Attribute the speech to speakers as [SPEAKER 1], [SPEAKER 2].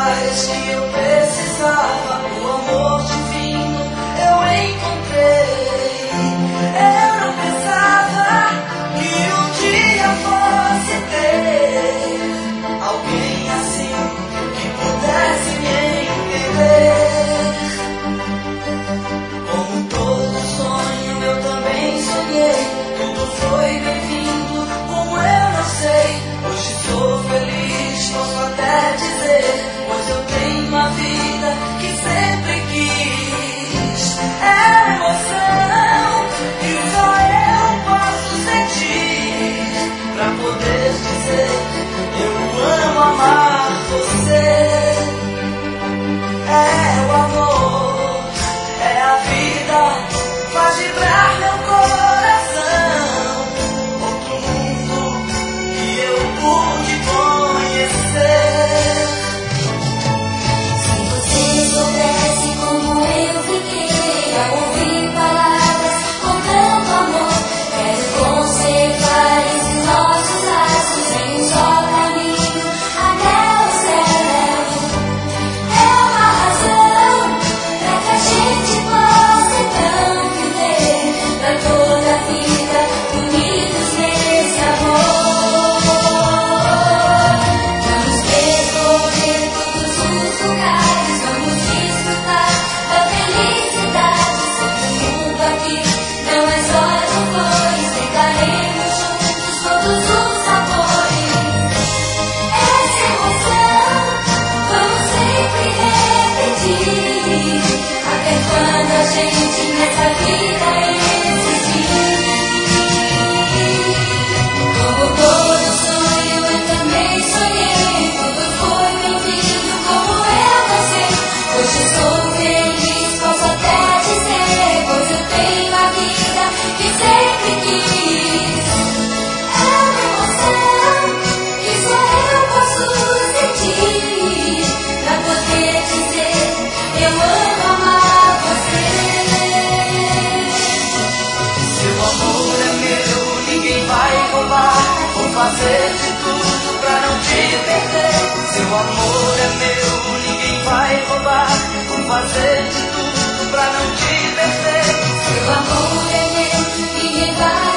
[SPEAKER 1] paz que eu precisava, o amor divino eu encontrei. Eu não pensava que um dia fosse ter alguém assim que pudesse me entender. Como todo sonho eu também sonhei, tudo foi bem-vindo, como eu não sei. Hoje sou feliz, posso até dizer, pois eu tenho uma vida que sempre quis. É emoção que só eu posso sentir, pra poder dizer, eu amo amar você. É o amor, é a vida, faz vibrar meu coração. Outro mundo que eu pude conhecer.
[SPEAKER 2] Se você soubesse como eu fiquei ao ouvir palavras com tanto amor, quero conservar esses nossos laços em um só caminho até o céu. É uma razão pra que a gente possa então viver pra toda a vida unidos nesse amor. Vamos percorrer todos os lugares, vamos desfrutar da felicidade. Todo mundo aqui não é só de flores, tentaremos juntos todos os sabores. Essa emoção vamos sempre repetir, até quando a gente nessa vida existir. Como todo sonho eu também sonhei, tudo foi bem-vindo como eu não sei. Hoje sou feliz, posso até dizer, pois eu tenho a vida que sempre quis. É uma emoção que só eu posso sentir, pra poder dizer, eu amo amar você.
[SPEAKER 1] Seu amor é meu, ninguém vai roubar. Vou fazer de tudo pra não te perder. Seu amor é meu, ninguém vai roubar. Vou fazer de tudo pra não te perder.
[SPEAKER 2] Seu amor é meu, ninguém vai